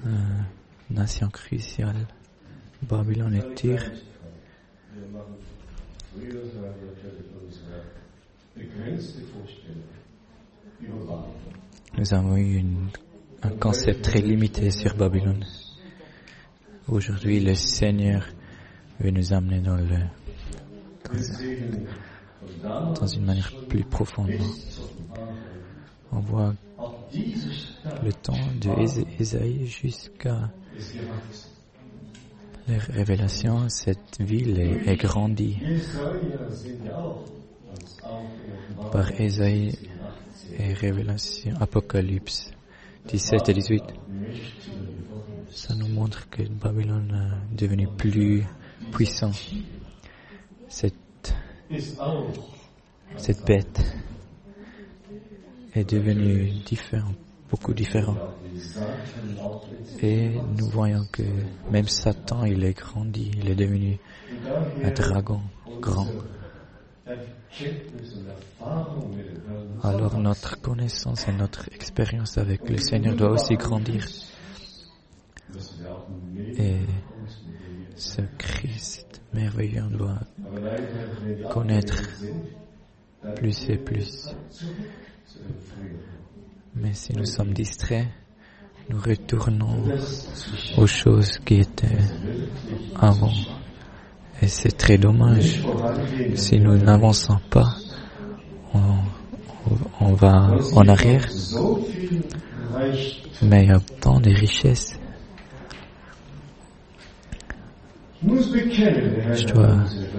nation cruciale, Babylone et Tyr. Nous avons eu un concept très limité sur Babylone. Aujourd'hui, le Seigneur veut nous amener dans une manière plus profonde. On voit le temps de Ésaïe jusqu'à les révélations. Cette ville est grandie par Ésaïe et Révélation, Apocalypse 17 et 18. Ça nous montre que Babylone est devenue plus puissant. Cette bête est devenue beaucoup différente. Et nous voyons que même Satan, il est grandi, il est devenu un dragon grand. Alors notre connaissance et notre expérience avec le Seigneur doit aussi grandir. Et ce Christ merveilleux, on doit connaître plus et plus. Mais si nous sommes distraits, nous retournons aux choses qui étaient avant. Et c'est très dommage. Si nous n'avançons pas, on va en arrière. Mais il y a tant de richesses. Je dois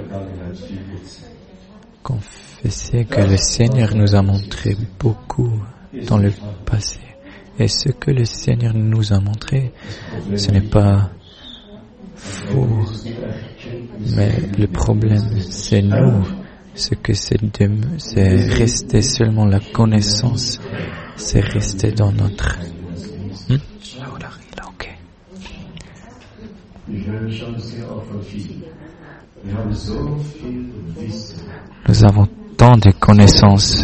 confesser que le Seigneur nous a montré beaucoup dans le passé. Et ce que le Seigneur nous a montré, ce n'est pas faux. Mais le problème, c'est nous. Ce que c'est rester seulement la connaissance. C'est rester dans notre... Ok. Nous avons tant de connaissances.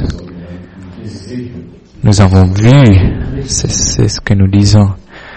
Nous avons vu, c'est ce que nous disons.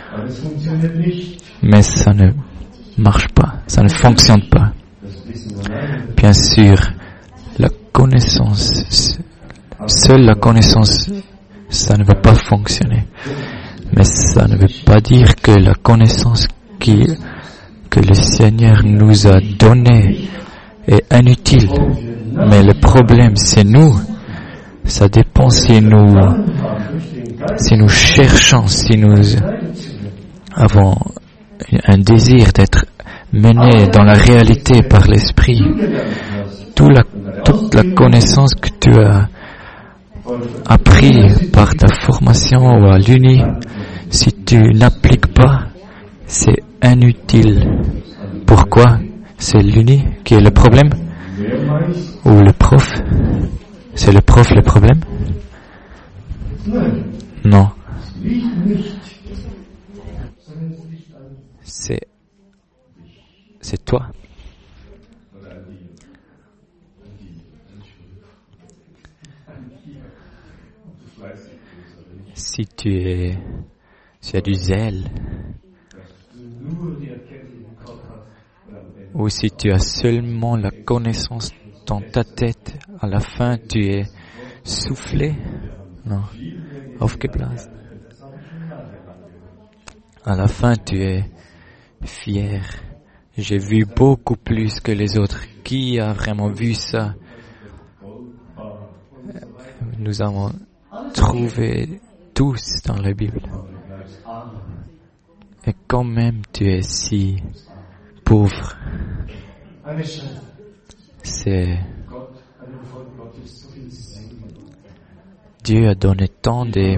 Mais ça ne marche pas, ça ne fonctionne pas. Bien sûr, la connaissance, seule la connaissance, ça ne va pas fonctionner. Mais ça ne veut pas dire que la connaissance que le Seigneur nous a donnée est inutile. Mais le problème, c'est nous. Ça dépend si nous cherchons, si nous avons un désir d'être menés dans la réalité par l'Esprit. Toute la connaissance que tu as appris par ta formation ou à l'Uni, si tu n'appliques pas, c'est inutile. Pourquoi? C'est l'Uni qui est le problème? Ou le prof? C'est le prof le problème? Non. C'est toi. Si tu as du zèle, ou si tu as seulement la connaissance dans ta tête, à la fin tu es soufflé, non, aufgeblasen. À la fin tu es fier. J'ai vu beaucoup plus que les autres. Qui a vraiment vu ça? Nous avons trouvé tous dans la Bible. Et quand même tu es si pauvre. C'est Dieu a donné tant de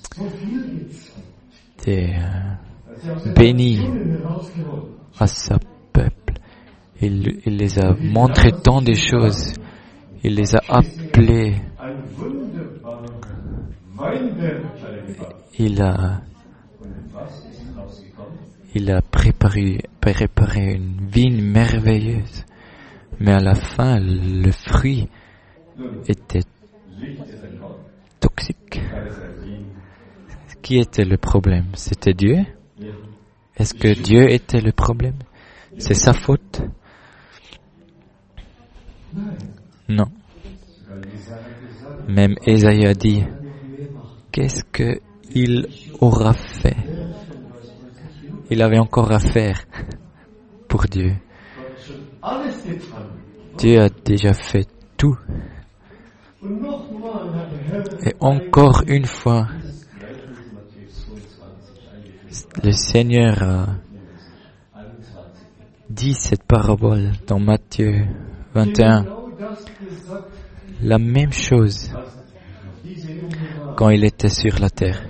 bénis à sa peuple. Il les a montré tant de choses. Il les a appelés. Il a préparé une vigne merveilleuse. Mais à la fin, le fruit était toxique. Qui était le problème? C'était Dieu? Est-ce que Dieu était le problème? C'est sa faute? Non. Même Ésaïe a dit, qu'est-ce qu'il aura fait? Il avait encore à faire pour Dieu. Dieu a déjà fait tout. Et encore une fois, le Seigneur a dit cette parabole dans Matthieu 21. La même chose quand il était sur la terre.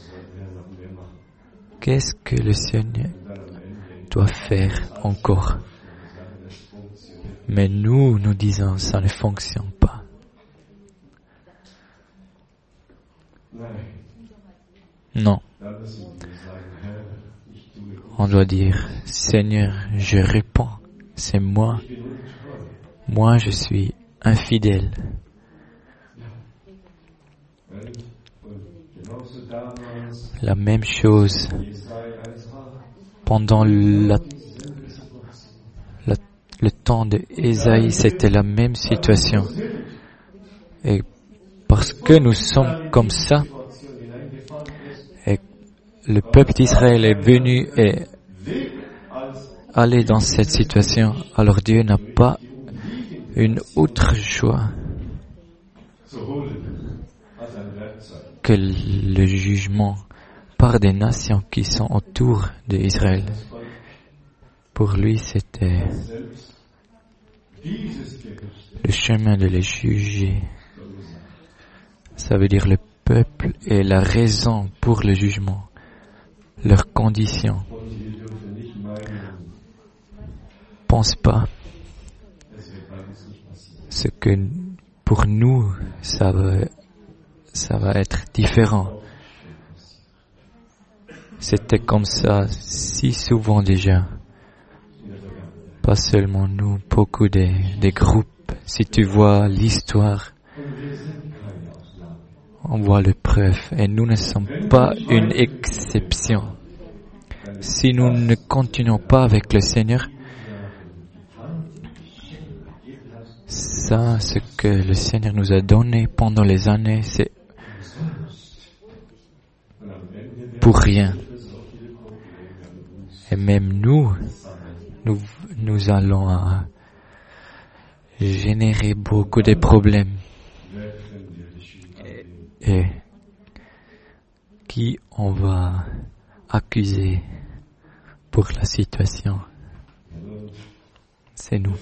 Qu'est-ce que le Seigneur doit faire encore? Mais nous disons, ça ne fonctionne pas. Non. On doit dire, Seigneur, je réponds, c'est moi. Moi, je suis infidèle. La même chose pendant le temps de Ésaïe, c'était la même situation. Et parce que nous sommes comme ça, et le peuple d'Israël est venu et allé dans cette situation, alors Dieu n'a pas une autre choix que le jugement par des nations qui sont autour d'Israël. Pour lui, c'était le chemin de les juger. Ça veut dire le peuple est la raison pour le jugement, leurs conditions. Pense pas ce que pour nous ça va être différent. C'était comme ça si souvent déjà. Pas seulement nous, beaucoup des groupes. Si tu vois l'histoire, on voit le preuve. Et nous ne sommes pas une exception. Si nous ne continuons pas avec le Seigneur, ça, ce que le Seigneur nous a donné pendant les années, c'est pour rien. Et même nous allons générer beaucoup de problèmes. Et qui on va accuser pour la situation? C'est nous.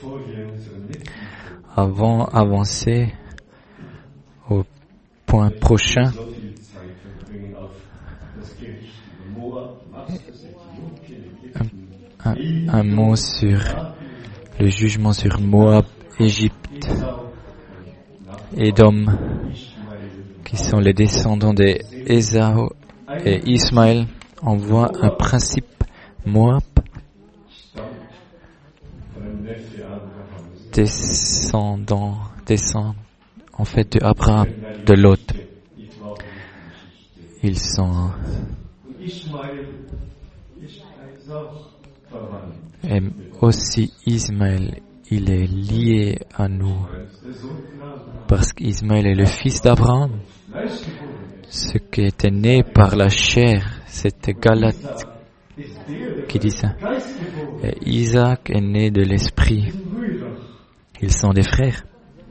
Avant d'avancer au point prochain, un mot sur le jugement sur Moab, Égypte, Édom, qui sont les descendants d'Ésaü et Ismaël. On voit un principe. Moab descend en fait de Abraham, de Lot. Ils sont et aussi Ismaël, il est lié à nous parce qu'Ismaël est le fils d'Abraham. Ce qui était né par la chair, c'était Galate qui dit ça. Et Isaac est né de l'esprit. Ils sont des frères.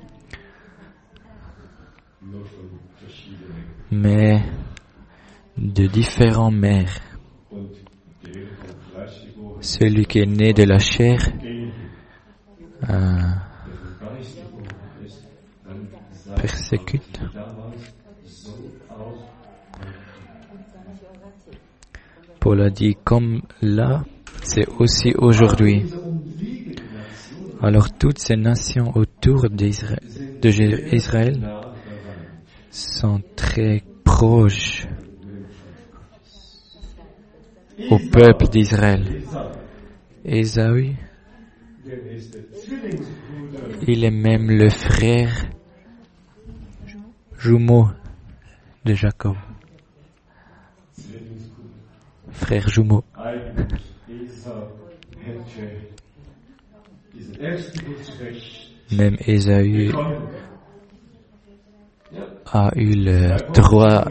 Mais de différents mères. Celui qui est né de la chair persécute. Paul a dit, comme là, c'est aussi aujourd'hui. Alors toutes ces nations autour d'Israël sont très proches au peuple d'Israël. Ésaü, il est même le frère jumeau de Jacob. frères jumeaux. Même Ésaü a eu le droit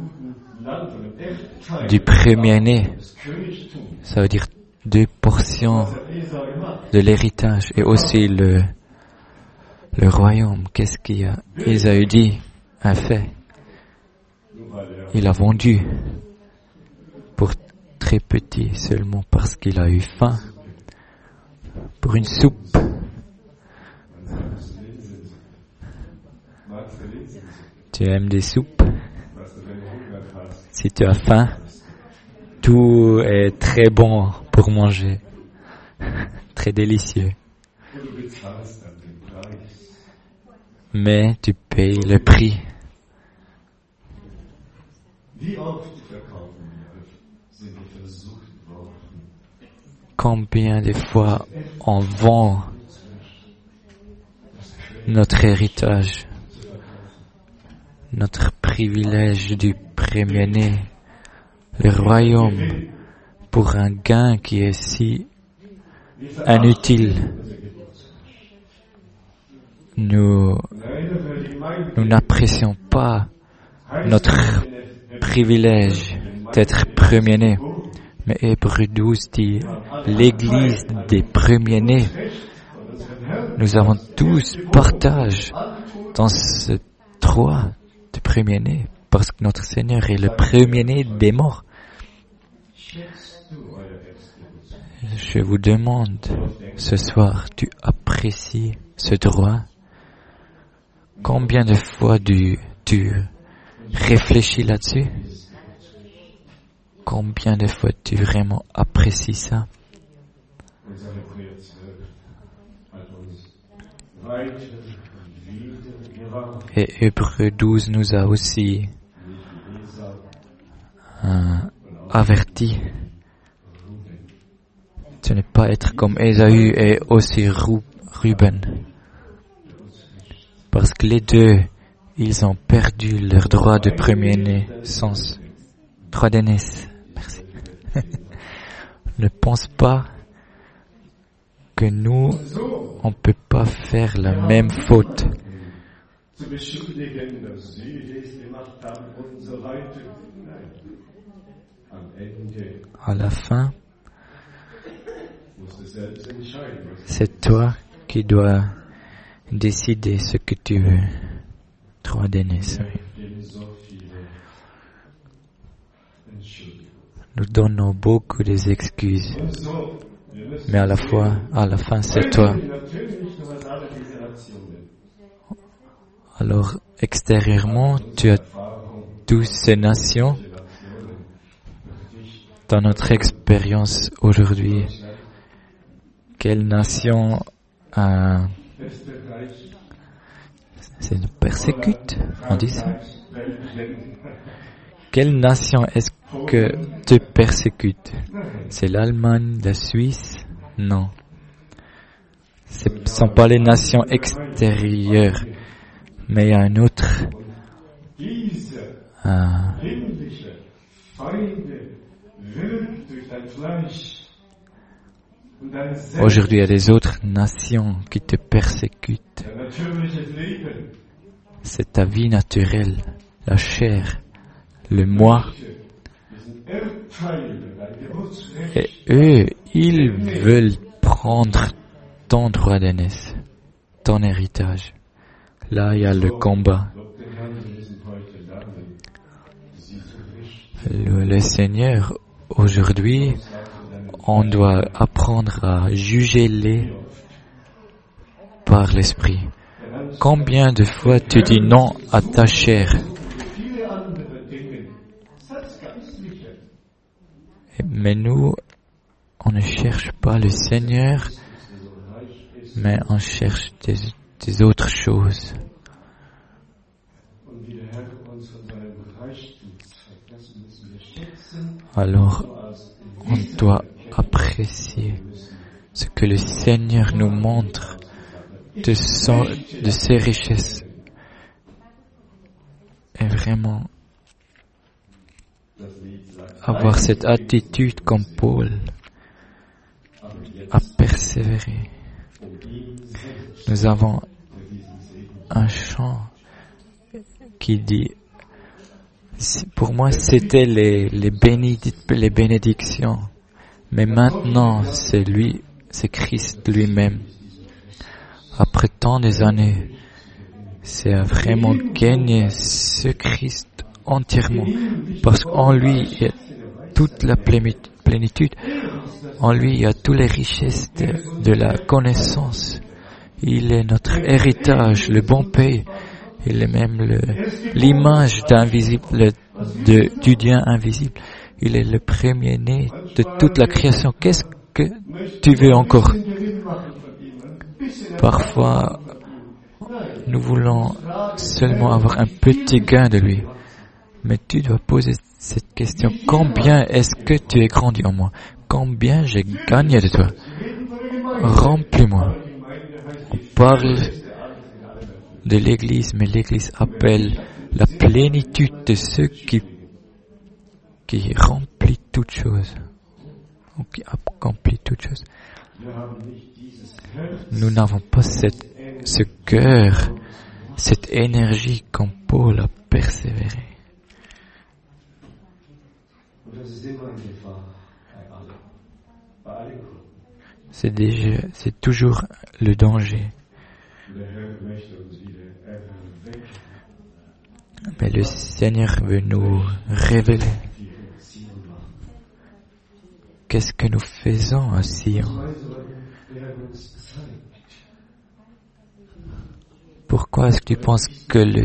du premier-né. Ça veut dire 2% de l'héritage et aussi le royaume. Qu'est-ce qu'il a Ésaü dit? Un fait. Il a vendu pour très petit seulement parce qu'il a eu faim pour une soupe. Tu aimes des soupes? Si tu as faim, tout est très bon pour manger, très délicieux. Mais tu payes le prix. Combien de fois on vend notre héritage, notre privilège du premier-né, le royaume, pour un gain qui est si inutile. Nous n'apprécions pas notre privilège d'être premier-né. Mais Hébreux 12 dit, l'Église des premiers-nés, nous avons tous partage dans ce droit de premier-né, parce que notre Seigneur est le premier-né des morts. Je vous demande, ce soir, tu apprécies ce droit? Combien de fois tu réfléchis là-dessus? Combien de fois tu vraiment apprécies ça? Et Hébreux 12 nous a aussi averti de ne pas être comme Ésaü et aussi Ruben. Parce que les deux, ils ont perdu leur droit de premier-né, droit d'aînesse. Merci. Ne pense pas que nous, on ne peut pas faire la même faute. À la fin, c'est toi qui dois décider ce que tu veux. Droit d'aînesse. Nous donnons beaucoup d'excuses, mais à la fin, c'est toi. Alors, extérieurement, tu as toutes ces nations. Dans notre expérience aujourd'hui, quelle nation c'est une persécute, on dit ça? Quelle nation est-ce que te persécute? C'est l'Allemagne, la Suisse? Non. Ce ne sont pas les nations extérieures, mais il y a un autre. Aujourd'hui, il y a des autres nations qui te persécutent. C'est ta vie naturelle, la chair, le moi. Et eux, ils veulent prendre ton droit d'aînesse, ton héritage. Là, il y a le combat. Le Seigneur, aujourd'hui, on doit apprendre à juger-les par l'Esprit. Combien de fois tu dis non à ta chair? Mais nous, on ne cherche pas le Seigneur, mais on cherche des autres choses. Alors, on doit apprécier ce que le Seigneur nous montre de ses richesses. Et vraiment avoir cette attitude comme Paul, à persévérer. Nous avons un chant qui dit, pour moi c'était les bénédictions, mais maintenant c'est lui, c'est Christ lui-même. Après tant des années, c'est vraiment gagner ce Christ entièrement, parce qu'en lui il y a toute la plénitude, en lui il y a toutes les richesses de la connaissance. Il est notre héritage, le bon pays. Il est même l'image du Dieu invisible. Il est le premier-né de toute la création. Qu'est-ce que tu veux encore? Parfois, nous voulons seulement avoir un petit gain de lui. Mais tu dois poser cette question. Combien est-ce que tu es grandi en moi? Combien j'ai gagné de toi? Remplis-moi. On parle de l'Église, mais l'Église appelle la plénitude de ceux qui remplit toutes choses, ou qui accomplit toutes choses. Nous n'avons pas ce cœur, cette énergie comme Paul a persévéré. C'est toujours le danger. Mais le Seigneur veut nous révéler qu'est-ce que nous faisons à Sion. Pourquoi est-ce que tu penses que le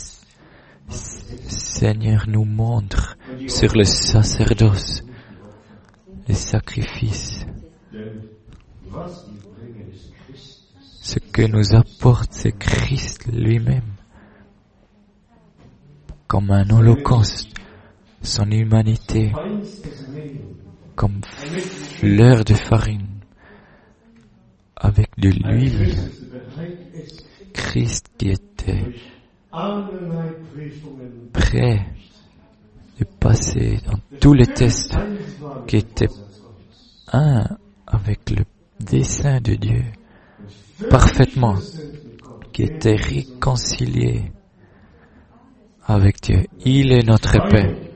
Seigneur nous montre sur le sacerdoce, les sacrifices? Ce que nous apporte, c'est Christ lui-même. Comme un holocauste, son humanité, comme fleur de farine, avec de l'huile. Christ qui était prêt de passer dans tous les tests, qui était un avec le dessein de Dieu, parfaitement, qui était réconcilié avec Dieu. Il est notre paix,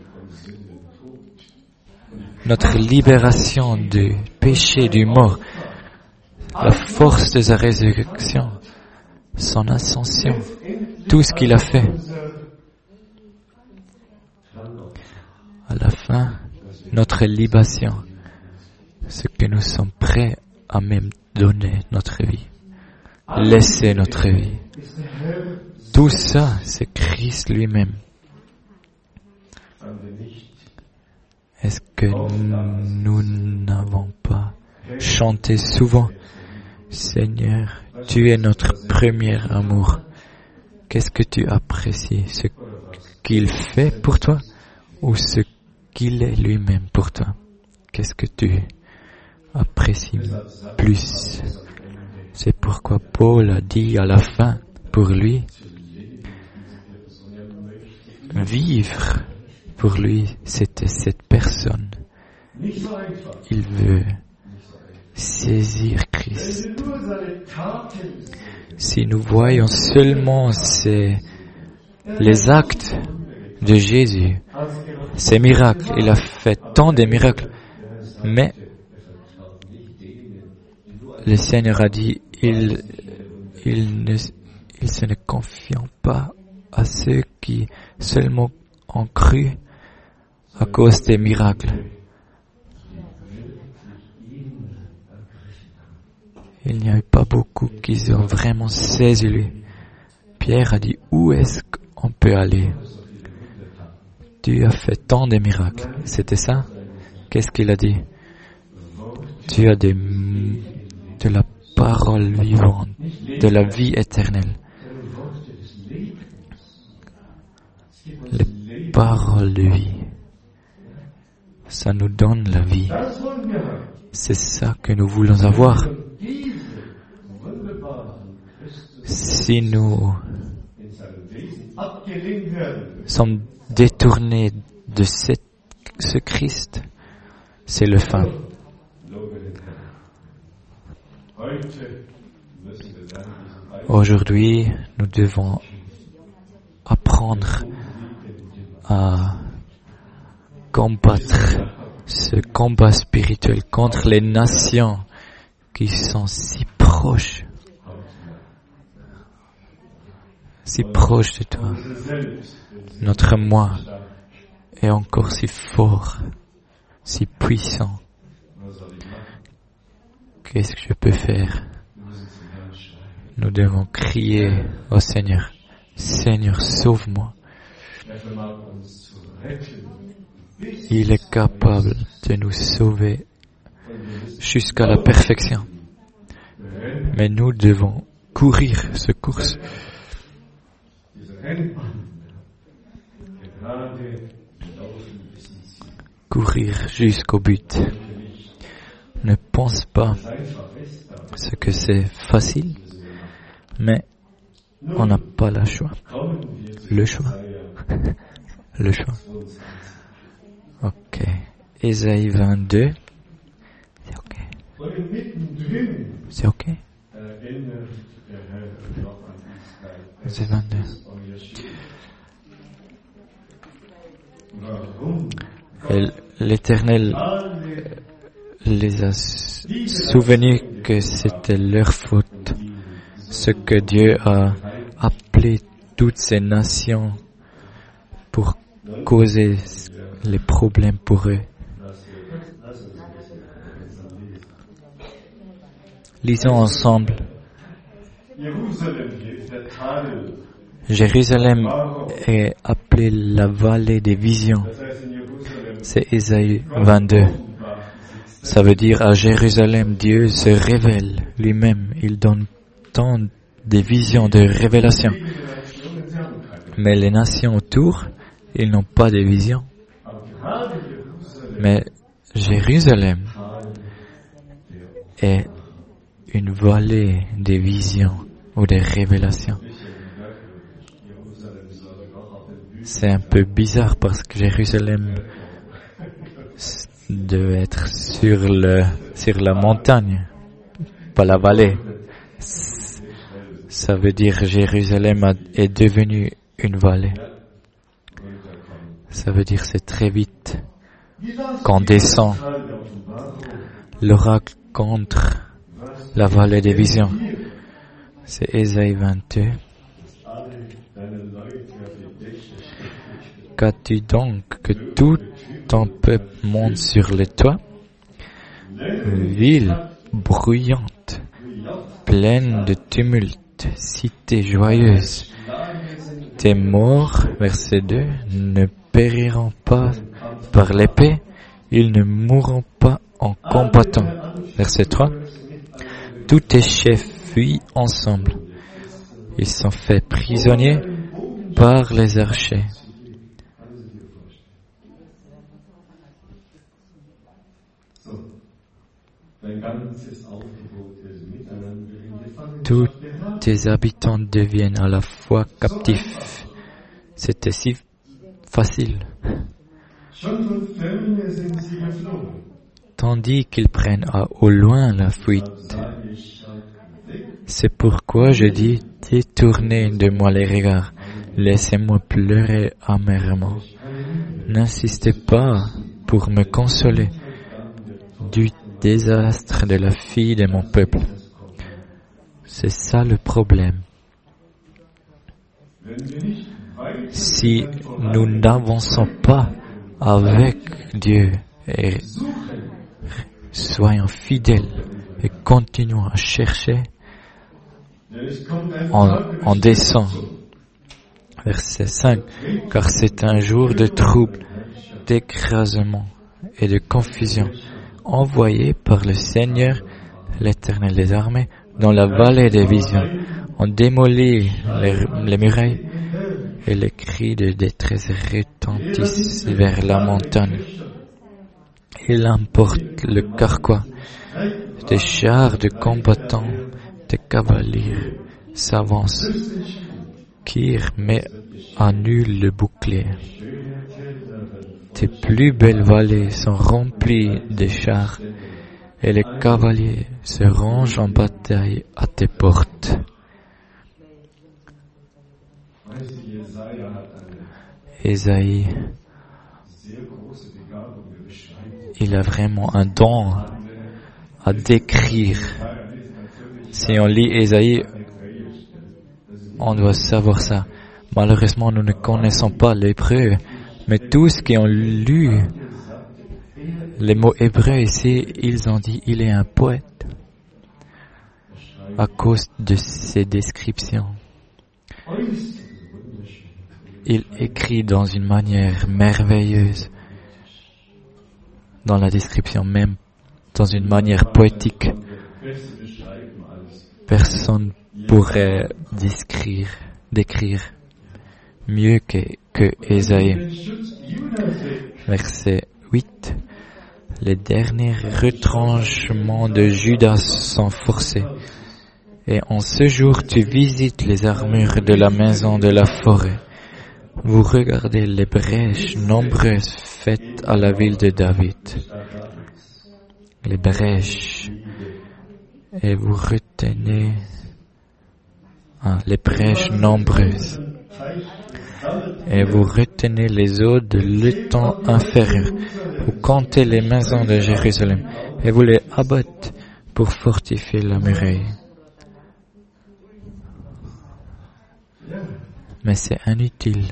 notre libération du péché, du mort, la force de sa résurrection, son ascension, tout ce qu'il a fait. À la fin, notre libation, ce que nous sommes prêts à même donner notre vie, laisser notre vie. Tout ça, c'est Christ lui-même. Est-ce que nous n'avons pas chanté souvent, Seigneur, tu es notre premier amour. Qu'est-ce que tu apprécies? Ce qu'il fait pour toi ou ce qu'il est lui-même pour toi? Qu'est-ce que tu apprécies plus? C'est pourquoi Paul a dit à la fin, pour lui, vivre, pour lui, c'était cette personne. Il veut saisir Christ. Si nous voyons seulement les actes de Jésus, ces miracles, il a fait tant de miracles, mais le Seigneur a dit, il se ne confie pas à ceux qui seulement ont cru à cause des miracles. Il n'y a eu pas beaucoup qui ont vraiment saisi lui. Pierre a dit, où est-ce qu'on peut aller? Tu as fait tant de miracles. C'était ça? Qu'est-ce qu'il a dit? Tu as de la parole vivante, de la vie éternelle. Les paroles de vie, ça nous donne la vie. C'est ça que nous voulons avoir. Si nous sommes détournés de cette ce Christ, c'est le fin. Aujourd'hui, nous devons apprendre à combattre ce combat spirituel contre les nations qui sont si proches de toi. Notre moi est encore si fort, si puissant. Qu'est-ce que je peux faire? Nous devons crier au Seigneur. Seigneur, sauve-moi. Il est capable de nous sauver jusqu'à la perfection. Mais nous devons courir ce course. Courir jusqu'au but. Ne pense pas ce que c'est facile, mais on n'a pas le choix. Le choix. Ok. Ésaïe 22. C'est ok. C'est ok. Ésaïe 22. Et l'Éternel les a souvenus que c'était leur faute, ce que Dieu a appelé toutes ces nations pour causer les problèmes pour eux. Lisons ensemble. Jérusalem est appelée la vallée des visions. C'est Ésaïe 22. Ça veut dire à Jérusalem, Dieu se révèle lui-même. Il donne tant de visions, de révélations. Mais les nations autour, ils n'ont pas de visions. Mais Jérusalem est une vallée des visions ou des révélations. C'est un peu bizarre parce que Jérusalem devait être sur la montagne, pas la vallée. Ça veut dire Jérusalem est devenue une vallée. Ça veut dire c'est très vite qu'on descend l'oracle contre la vallée des visions. C'est Ésaïe 22. Qu'as-tu donc que tout ton peuple monte sur les toits? Ville bruyante, pleine de tumulte, cité joyeuse. Tes morts, verset 2, ne périront pas par l'épée, ils ne mourront pas en combattant. Verset 3. Tous tes chefs fuient ensemble. Ils sont faits prisonniers par les archers. Tous tes habitants deviennent à la fois captifs. C'était si facile. Tandis qu'ils prennent au loin la fuite. C'est pourquoi je dis, détournez de moi les regards. Laissez-moi pleurer amèrement. N'insistez pas pour me consoler du désastre de la fille de mon peuple. C'est ça le problème. Si nous n'avançons pas avec Dieu et soyons fidèles et continuons à chercher, on descend. Verset 5. Car c'est un jour de trouble, d'écrasement et de confusion, envoyé par le Seigneur, l'Éternel des armées, dans la vallée des visions. On démolit les murailles et les cris de détresse retentissent vers la montagne. Il emporte le carquois, des chars de combattants, des cavaliers s'avancent. Kir met à nul le bouclier. tes plus belles vallées sont remplies de chars et les cavaliers se rangent en bataille à tes portes. Ésaïe, il a vraiment un don à décrire. Si on lit Ésaïe, on doit savoir ça. Malheureusement, nous ne connaissons pas l'hébreu, mais tous qui ont lu les mots hébreux ici, ils ont dit il est un poète à cause de ses descriptions. Il écrit dans une manière merveilleuse, dans la description même, dans une manière poétique. Personne pourrait décrire mieux que Ésaïe. Verset 8. Les derniers retranchements de Judas sont forcés. Et en ce jour, tu visites les armures de la maison de la forêt. Vous regardez les brèches nombreuses faites à la ville de David. Les brèches. Et vous retenez les brèches nombreuses. Et vous retenez les eaux de l'étang inférieur. Vous comptez les maisons de Jérusalem. Et vous les abattez pour fortifier la muraille. Mais c'est inutile.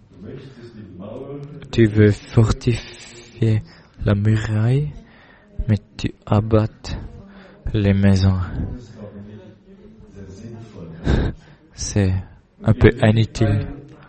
Tu veux fortifier la muraille, mais tu abattes les maisons. C'est un peu inutile.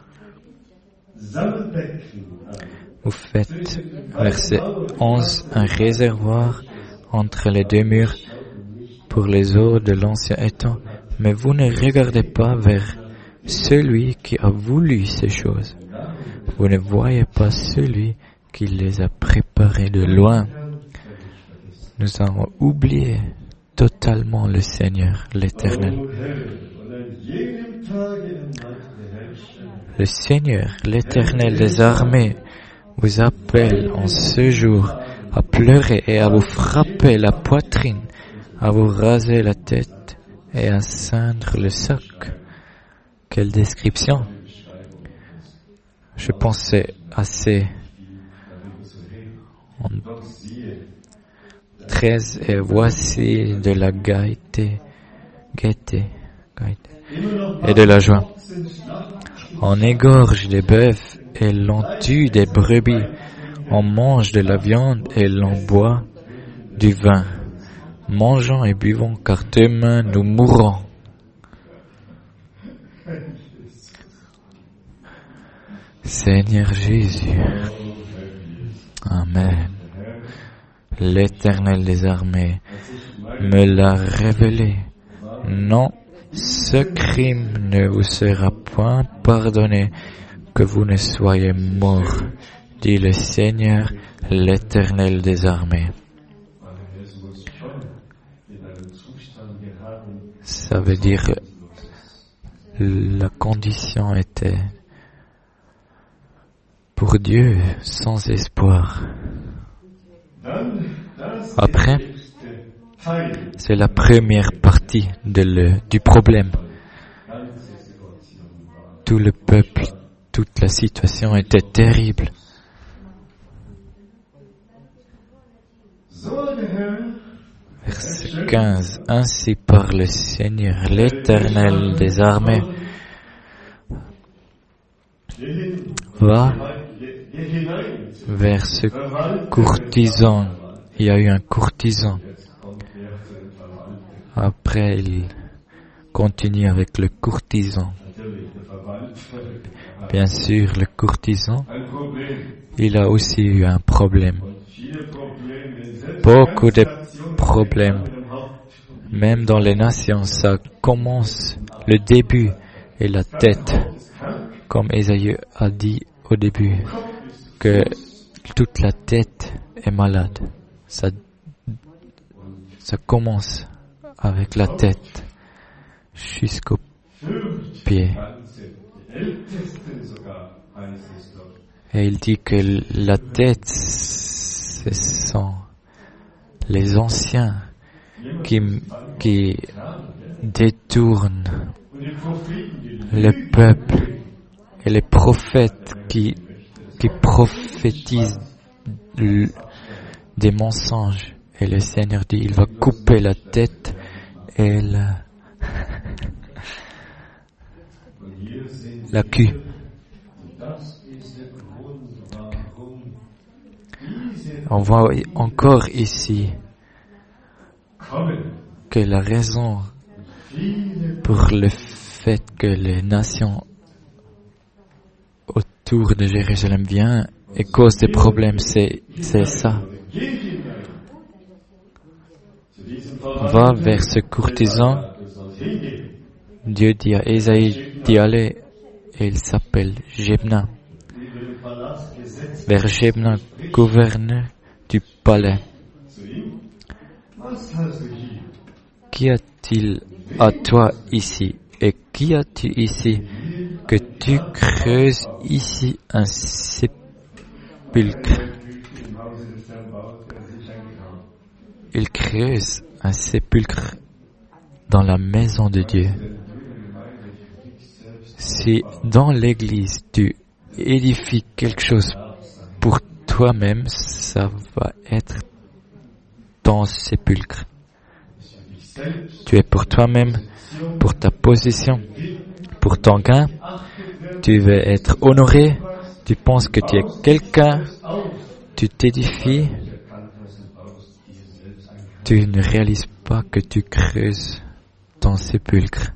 Vous faites, verset 11, un réservoir entre les deux murs pour les eaux de l'ancien étang, mais vous ne regardez pas vers celui qui a voulu ces choses. Vous ne voyez pas celui qui les a préparées de loin. Nous avons oublié totalement le Seigneur, l'Éternel. Le Seigneur, l'Éternel des armées, vous appelle en ce jour à pleurer et à vous frapper la poitrine, à vous raser la tête et à ceindre le sac. Quelle description! Je pensais assez. 13, et voici de la gaieté et de la joie. On égorge des bœufs et l'on tue des brebis. On mange de la viande et l'on boit du vin. Mangeons et buvons car demain nous mourrons. Seigneur Jésus, Amen. L'Éternel des armées me l'a révélé. Non, ce crime ne vous sera point pardonné, que vous ne soyez morts, dit le Seigneur, l'Éternel des armées. Ça veut dire la condition était pour Dieu sans espoir. Après, c'est la première partie du problème. Tout le peuple, toute la situation était terrible. Verset 15. Ainsi parle le Seigneur, l'Éternel des armées. Va vers ce courtisan. Il y a eu un courtisan. Après, il continue avec le courtisan. Bien sûr, le courtisan, il a aussi eu un problème. Beaucoup de problèmes. Même dans les nations, ça commence, le début et la tête. Comme Ésaïe a dit au début, que toute la tête est malade. Ça commence avec la tête jusqu'aux pieds. Et il dit que la tête, ce sont les anciens qui détournent le peuple et les prophètes qui prophétisent des mensonges. Et le Seigneur dit, il va couper la tête et la queue. On voit encore ici que la raison pour le fait que les nations autour de Jérusalem viennent et causent des problèmes, c'est ça. Va vers ce courtisan. Dieu dit à Ésaïe d'y aller et il s'appelle Jebna. Vers Jebna, gouverneur du palais. Qu'y a-t-il à toi ici? Et qu'y a-tu ici que tu creuses ici un sépulcre? Il creuse un sépulcre dans la maison de Dieu. Si dans l'église tu édifies quelque chose pour toi-même, ça va être ton sépulcre. Tu es pour toi-même, pour ta position, pour ton gain. Tu veux être honoré. Tu penses que tu es quelqu'un. Tu t'édifies. Tu ne réalises pas que tu creuses ton sépulcre.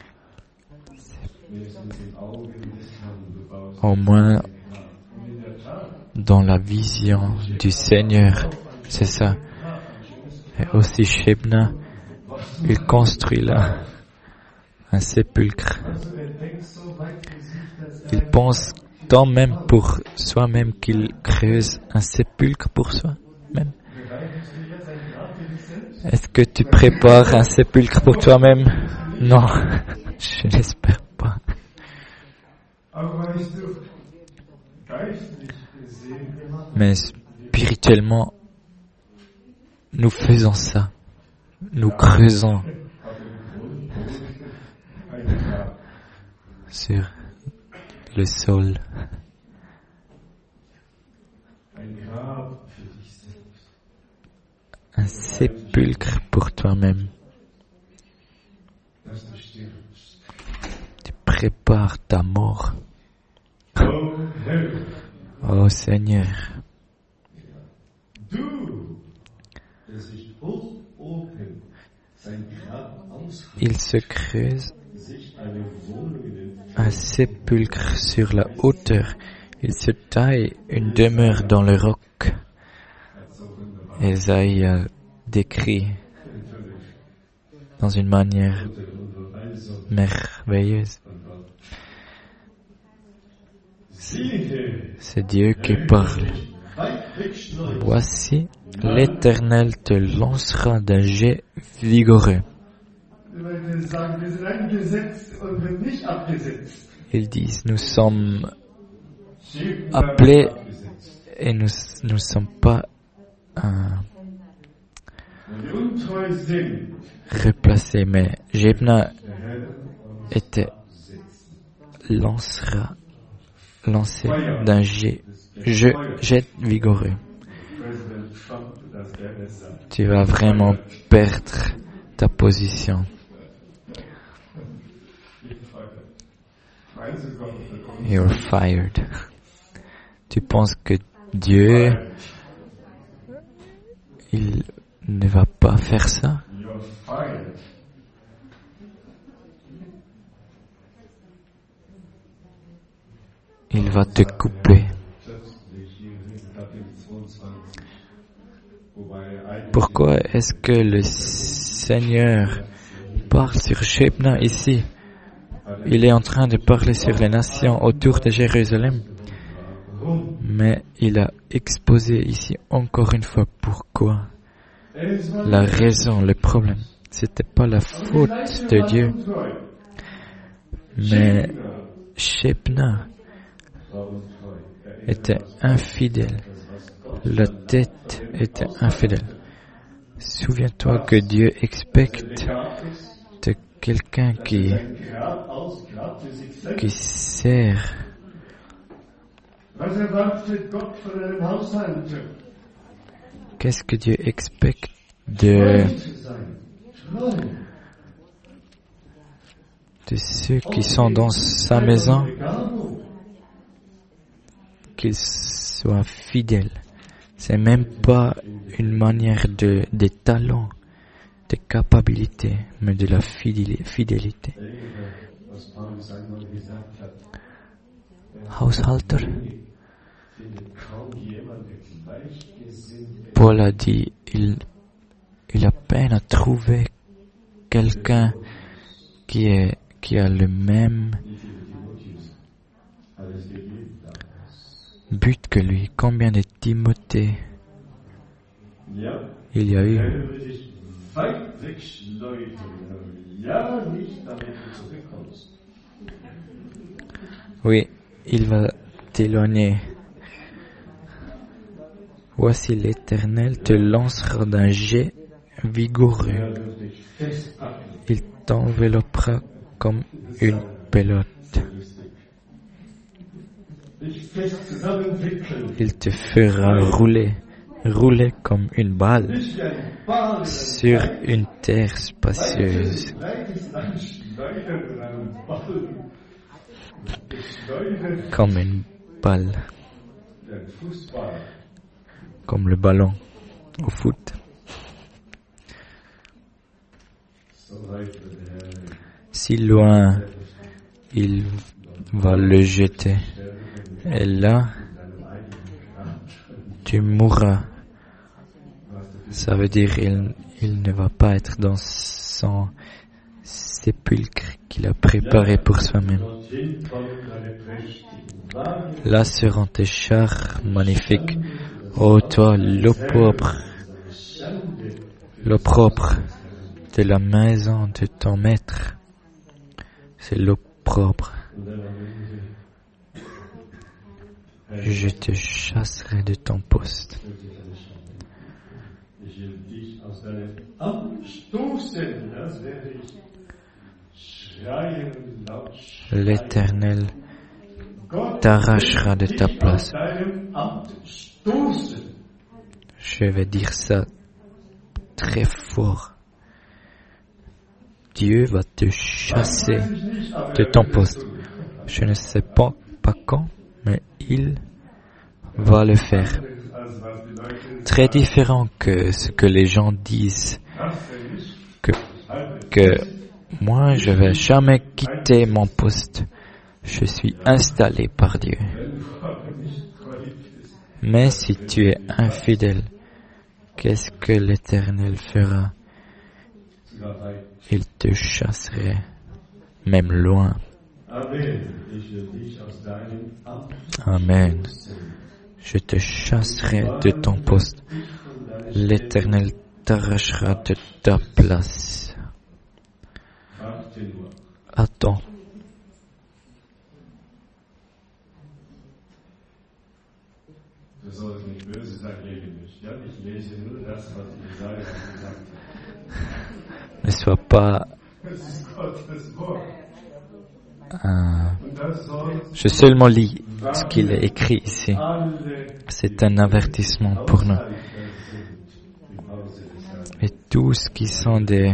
Au moins, dans la vision du Seigneur, c'est ça. Et aussi Shebna, il construit là un sépulcre. Il pense tant même pour soi-même qu'il creuse un sépulcre pour soi-même. Est-ce que tu prépares un sépulcre pour toi-même? Non, je n'espère pas. Mais spirituellement, nous faisons ça. Nous creusons sur le sol. Un sépulcre pour toi-même. Tu prépares ta mort. Oh Seigneur. Il se creuse un sépulcre sur la hauteur. Il se taille une demeure dans le roc. Ésaïe a décrit dans une manière merveilleuse. C'est Dieu qui parle. Voici, l'Éternel te lancera d'un jet vigoureux. Ils disent, nous sommes appelés et nous ne sommes pas replacés. Mais Jebna était lancé d'un jet vigoureux. Tu vas vraiment perdre ta position. You're fired. Tu penses que Dieu, il ne va pas faire ça? Il va te couper. Pourquoi est-ce que le Seigneur parle sur Shebna ici? Il est en train de parler sur les nations autour de Jérusalem. Mais il a exposé ici encore une fois pourquoi. La raison, le problème. C'était pas la faute de Dieu. Mais Shebna était infidèle. La tête était infidèle. Souviens-toi que Dieu expecte de quelqu'un qui sert. Qu'est-ce que Dieu expecte de ceux qui sont dans sa maison? Qu'ils soient fidèles. C'est même pas une manière des talents, des capacités, mais de la fidélité. Haushalter. Paul a dit, il a peine à trouver quelqu'un qui a le même but que lui. Combien de Timothée il y a eu? Oui, il va t'éloigner. Voici l'Éternel te lancera d'un jet vigoureux. Il t'enveloppera comme une pelote. Il te fera rouler comme une balle sur une terre spacieuse. Comme une balle. Comme le ballon au foot. Si loin, il va le jeter. Et là, tu mourras. Ça veut dire il ne va pas être dans son sépulcre qu'il a préparé pour soi-même. Là seront tes chars magnifiques. Ô toi, l'opprobre de la maison de ton maître. C'est l'opprobre. Je te chasserai de ton poste. L'Éternel t'arrachera de ta place. Je vais dire ça très fort. Dieu va te chasser de ton poste. Je ne sais pas quand, mais il va le faire. Très différent que ce que les gens disent, que moi je vais jamais quitter mon poste. Je suis installé par Dieu. Mais si tu es infidèle, qu'est-ce que l'Éternel fera? Il te chasserait, même loin. Amen. Je te chasserai de ton poste. L'Éternel t'arrachera de ta place. Attends. Ne sois pas... Je seulement lis ce qu'il est écrit ici. C'est un avertissement pour nous. Et tous qui sont des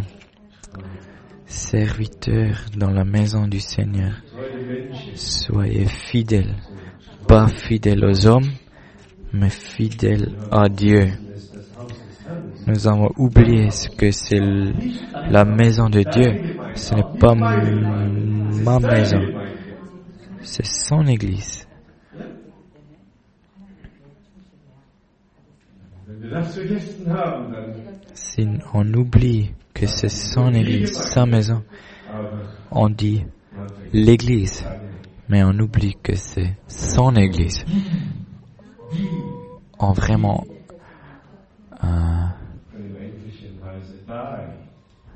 serviteurs dans la maison du Seigneur, soyez fidèles. Pas fidèles aux hommes, mais fidèles à Dieu. Nous avons oublié ce que c'est la maison de Dieu. Ce n'est pas ma maison. C'est son Église. Si on oublie que c'est son Église, sa maison, on dit l'Église, mais on oublie que c'est son Église. On vraiment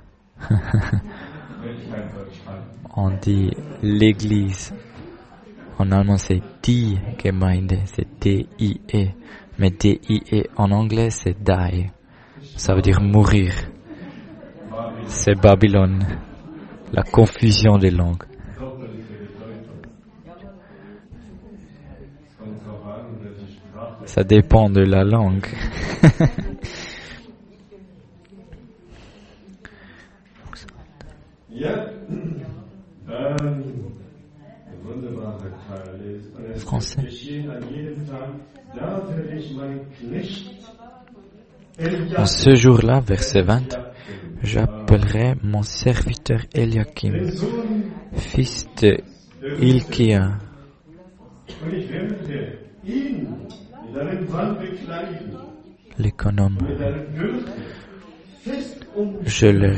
on dit l'Église. En allemand, c'est die Gemeinde, c'est D-I-E. Mais D-I-E en anglais, c'est die. Ça veut dire mourir. C'est Babylone. La confusion des langues. Ça dépend de la langue. Français. En ce jour-là, verset 20, j'appellerai mon serviteur Eliakim, fils de Hilkia, l'économe. Je le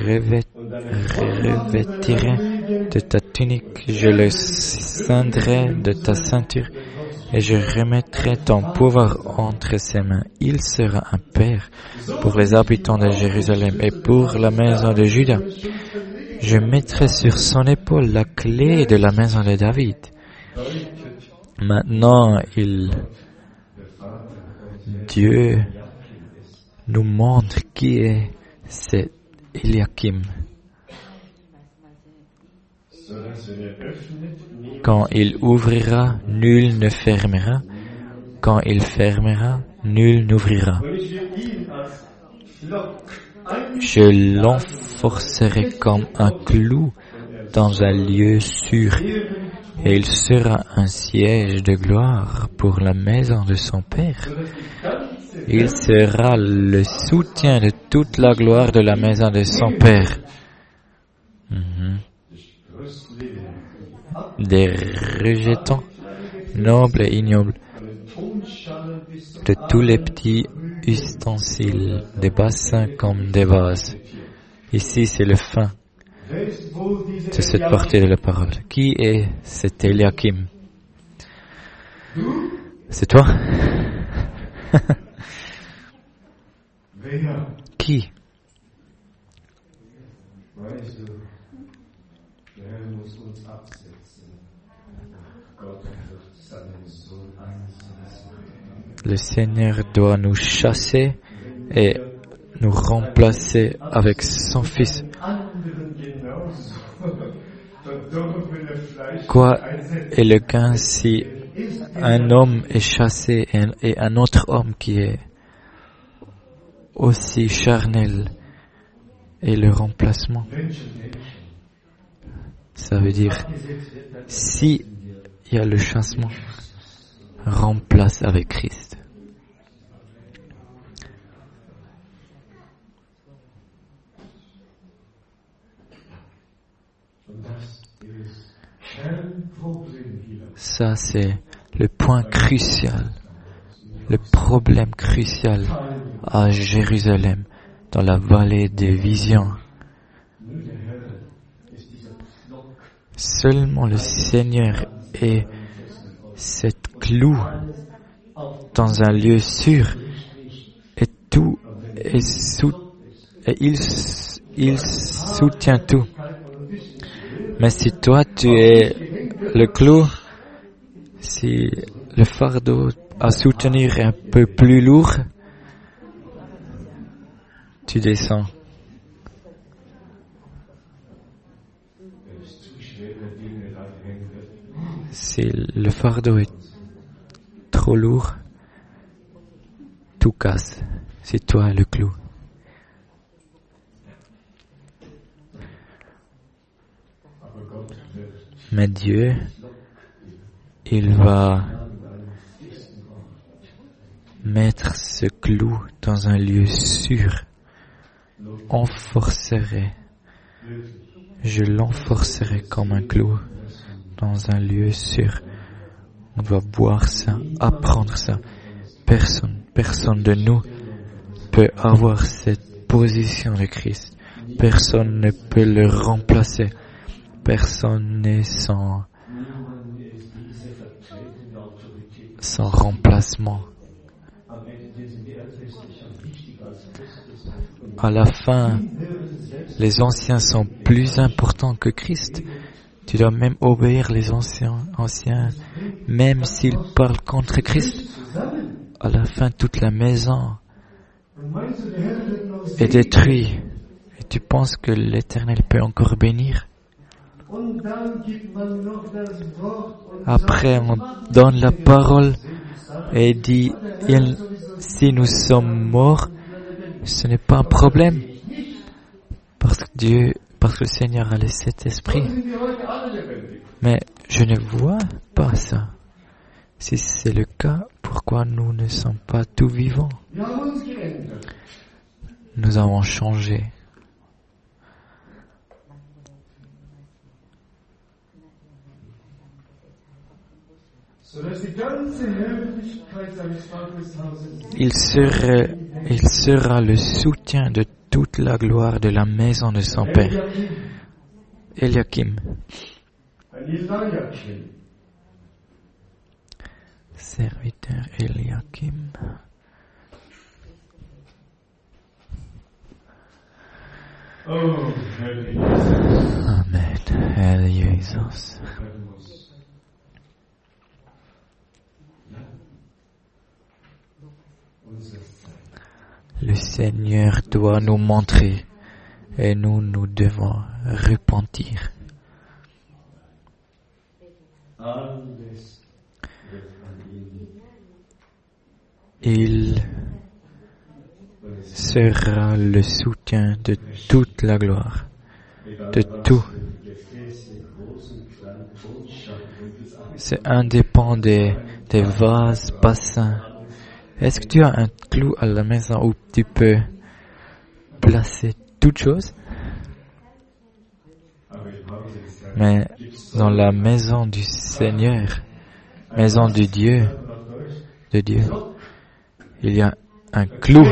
revêtirai de ta tunique, je le ceindrai de ta ceinture, et je remettrai ton pouvoir entre ses mains. Il sera un père pour les habitants de Jérusalem et pour la maison de Juda. Je mettrai sur son épaule la clé de la maison de David. Maintenant, Dieu nous montre qui est cet Eliakim. Quand il ouvrira, nul ne fermera. Quand il fermera, nul n'ouvrira. Je l'enforcerai comme un clou dans un lieu sûr, et il sera un siège de gloire pour la maison de son Père. Il sera le soutien de toute la gloire de la maison de son Père. Des rejetants, nobles et ignobles, de tous les petits ustensiles, des bassins comme des vases. Ici, c'est le fin de cette partie de la parole. Qui est cet Eliakim? C'est toi? Qui? Le Seigneur doit nous chasser et nous remplacer avec son Fils. Quoi est le gain si un homme est chassé et un autre homme qui est aussi charnel est le remplacement? Ça veut dire, si il y a le chassement, remplace avec Christ. Ça, c'est le point crucial, le problème crucial à Jérusalem, dans la vallée des visions. Seulement le Seigneur est cette clou dans un lieu sûr, et tout est et il soutient tout. Mais si toi tu es le clou, si le fardeau à soutenir est un peu plus lourd, tu descends. Si le fardeau est trop lourd, tout casse. C'est toi le clou. Mais Dieu, il va mettre ce clou dans un lieu sûr. Je l'enforcerai comme un clou dans un lieu sûr. On doit boire ça, apprendre ça. Personne de nous peut avoir cette position de Christ. Personne ne peut le remplacer. Personne n'est sans remplacement. À la fin, les anciens sont plus importants que Christ. Tu dois même obéir les anciens, même s'ils parlent contre Christ. À la fin, toute la maison est détruite. Et tu penses que l'Éternel peut encore bénir? Après, on donne la parole et dit, si nous sommes morts, ce n'est pas un problème. Parce que le Seigneur a laissé cet esprit. Mais je ne vois pas ça. Si c'est le cas, pourquoi nous ne sommes pas tous vivants? Nous avons changé. Il sera le soutien de toute la gloire de la maison de son Père. Eliakim. Serviteur Eliakim. Amen. Herr Jesus. Le Seigneur doit nous montrer et nous devons repentir. Il sera le soutien de toute la gloire, de tout. C'est indépendant des vases, bassins. Est-ce que tu as un clou à la maison où tu peux placer toutes choses? Mais dans la maison du Seigneur, maison de Dieu, il y a un clou.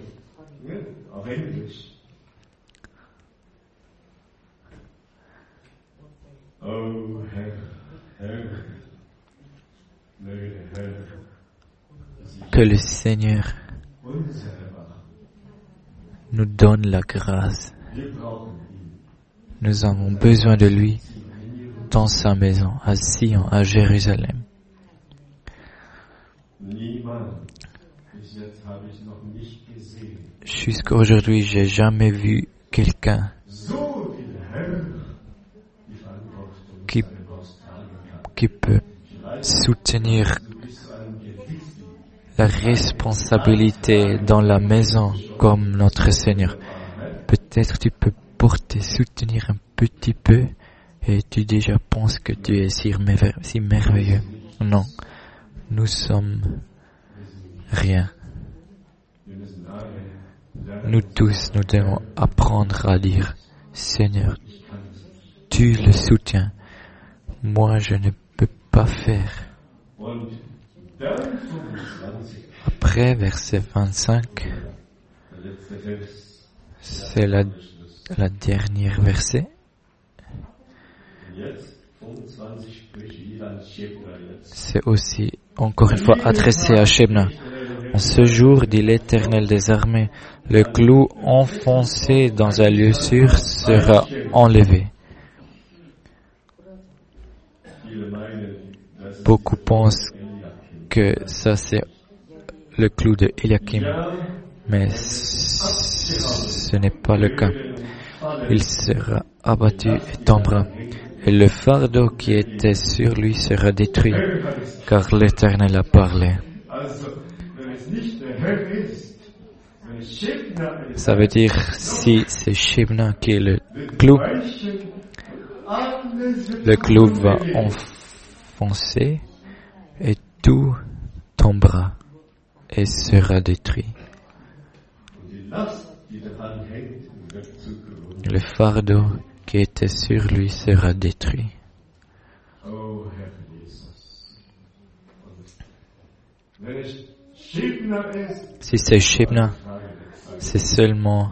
Que le Seigneur nous donne la grâce. Nous avons besoin de lui dans sa maison, à Sion, à Jérusalem. Jusqu'à aujourd'hui, j'ai jamais vu quelqu'un qui peut soutenir la responsabilité dans la maison comme notre Seigneur. Peut-être tu peux soutenir un petit peu et tu déjà penses que tu es si merveilleux. Non, nous sommes rien. Nous tous, nous devons apprendre à dire, Seigneur, tu le soutiens. Moi, je ne peux pas faire. Après, verset 25, c'est la dernière verset. C'est aussi, encore une fois, adressé à Shebna. En ce jour, dit l'Éternel des armées, le clou enfoncé dans un lieu sûr sera enlevé. Beaucoup pensent que ça c'est le clou de Eliakim, mais ce n'est pas le cas. Il sera abattu et tombera, et le fardeau qui était sur lui sera détruit, car l'Éternel a parlé. Ça veut dire, si c'est Shebna qui est le clou va enfoncer et tout tombera et sera détruit. Le fardeau qui était sur lui sera détruit. Si c'est Shebna, c'est seulement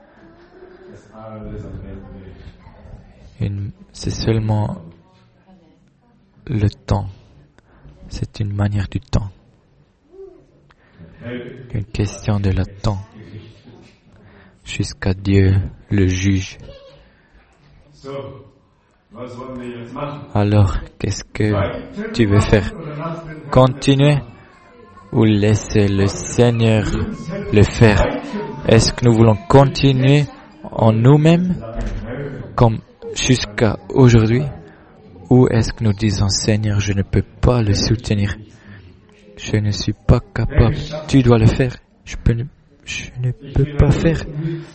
le temps. C'est une manière du temps. Une question de le temps. Jusqu'à Dieu le juge. Alors, qu'est-ce que tu veux faire? Continuer ou laisser le Seigneur le faire? Est-ce que nous voulons continuer en nous-mêmes comme jusqu'à aujourd'hui? Ou est-ce que nous disons, Seigneur, je ne peux pas le soutenir. Je ne suis pas capable. Tu dois le faire. Je ne peux pas faire.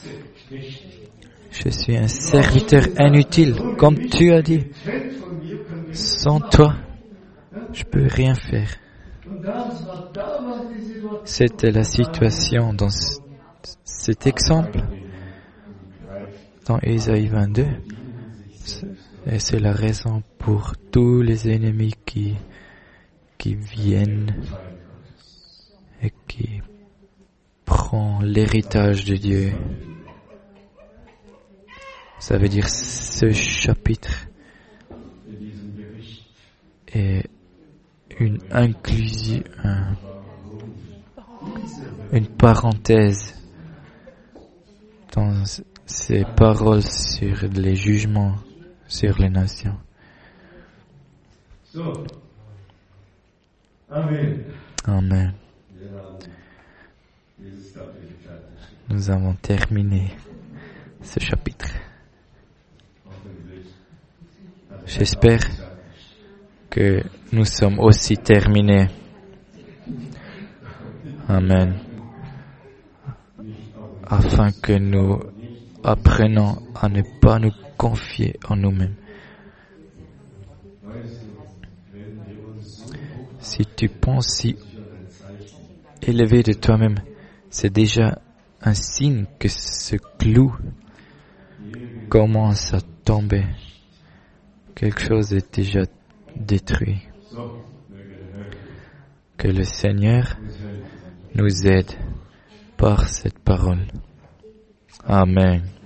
Je suis un serviteur inutile, comme tu as dit. Sans toi, je peux rien faire. C'était la situation dans cet exemple, dans Ésaïe 22. Et c'est la raison pour tous les ennemis qui viennent et qui prennent l'héritage de Dieu. Ça veut dire ce chapitre est une inclusion, une parenthèse dans ces paroles sur les jugements sur les nations. Amen. Nous avons terminé ce chapitre. J'espère que nous sommes aussi terminés. Amen. Afin que nous apprenons à ne pas nous confier en nous-mêmes. Si tu penses si élevé de toi-même, c'est déjà un signe que ce clou commence à tomber. Quelque chose est déjà détruit. Que le Seigneur nous aide par cette parole. Amen.